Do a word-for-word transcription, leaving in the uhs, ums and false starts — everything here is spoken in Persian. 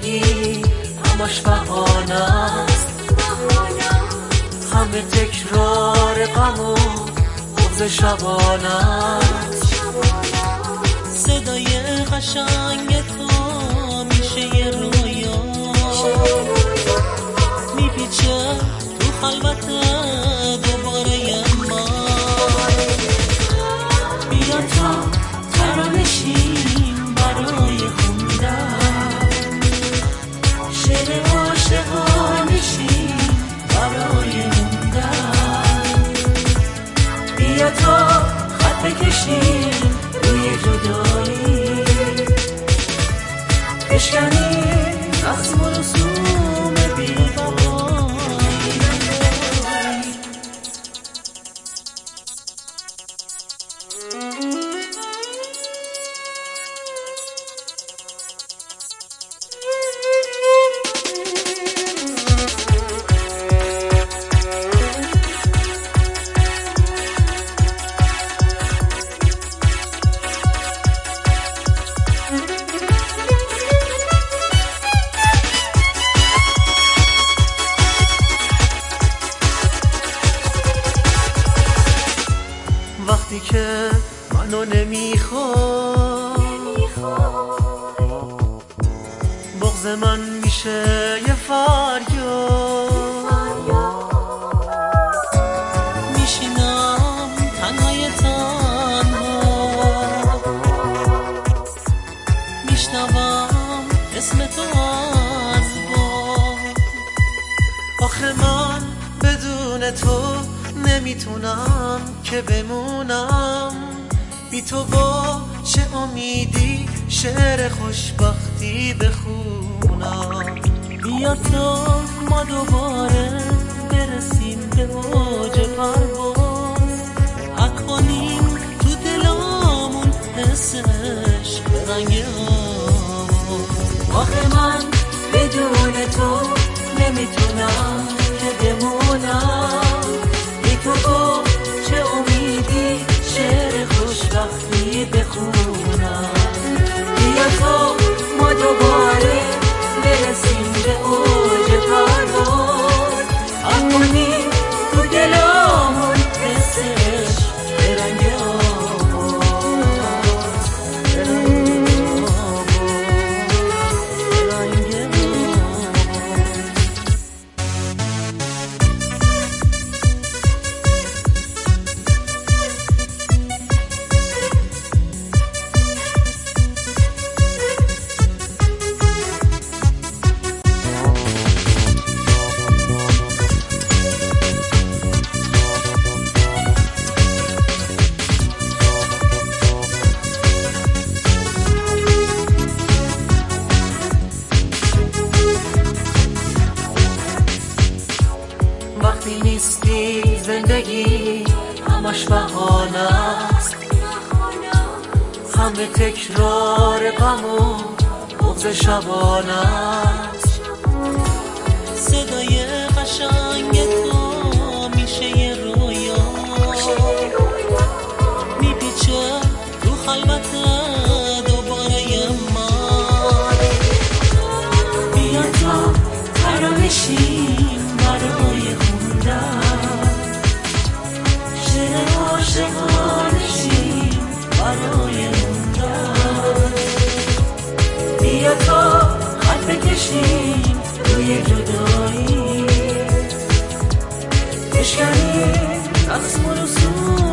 زندگی همش بهانه است، همه تکرار غم و بغض شبانه است. صدای قشنگ تو میشه یه رویا، میپیچه تو خلوت دوباره ما. بیا تا ترانشیم برای خوندن، شعر عاشقانشیم برای موندن. بیا تا خط بکشیم روی جدایی، بشکنیم رسم و رسوم بی‌وفایی. وقتی که منو نمیخواد، بغض من میشه یه فریاد. میشینم تنهای تنها، میشنوم اسم تو از باد. آخه من بدون تو نمیتونم که بمونم، بی تو با چه امیدی شعر خوشبختی بخونم. بیا تا ما دوباره برسیم به اوج پرواز، حق کنیم تو دلامون حس عشق به رنگ آواز. آخه من بدون تو نمیتونم که بمونم، بی تو با چه امیدی شعر خوشبختی بخونم. بیا تا ما دوباره برسیم به اوج پرواز، حق کنیم تو دلامون حس عشق به رنگ آواز، به رنگ آواز، به رنگ وقتی نیستی زندگی همش بهانه است، همه تکرار غم و بغض شبانه است. صدای قشنگ تو میشه یه رویا، میپیچه تو خلوت دوباره ما. بیا تا ترانشیم برای خوندن، شعر عاشقانشیم برای موندن. بیا تا خط بکشیم روی جدایی، بشکنیم رسم و رسوم